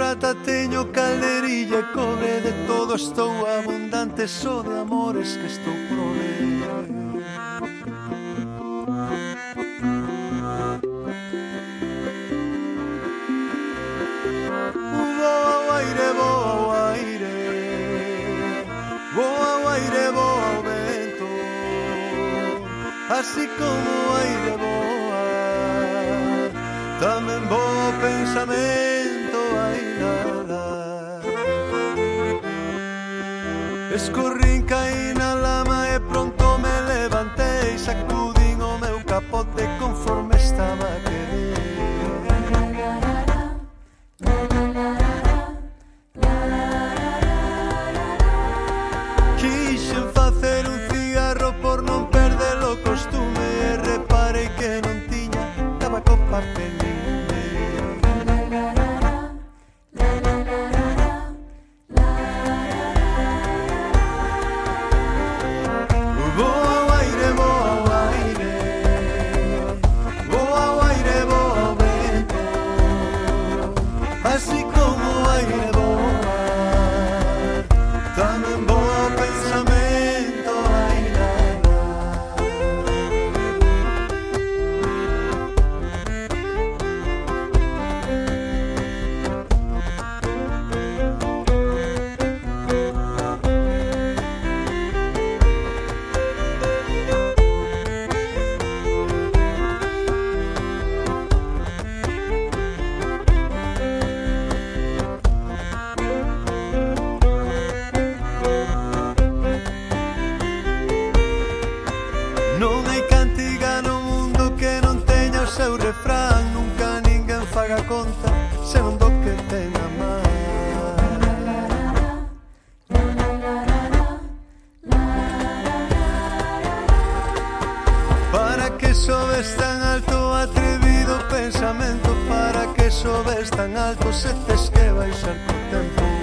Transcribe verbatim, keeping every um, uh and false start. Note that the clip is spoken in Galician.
prata, teño calderilla e cobre, de todo estou abundante, só de amores que estou por ver. Voa ao aire, voa ao aire, voa ao aire, voa ao vento, así como o aire voa, tamén voa o pensamento, ai nada. Escorrín, caí na lama e pronto me levantei, sacudín o meu capote conforme estaba a querer. Quixen facer un cigarro por non perder o costume e reparei que non tiña tabaco papel. Non hai cantiga no mundo que non teña o seu refrán, nunca ninguén faga conta se non do que ten a man. Para que sobes tan alto, atrevido pensamento, para que sobes tan alto, se tes que baixar co tempo.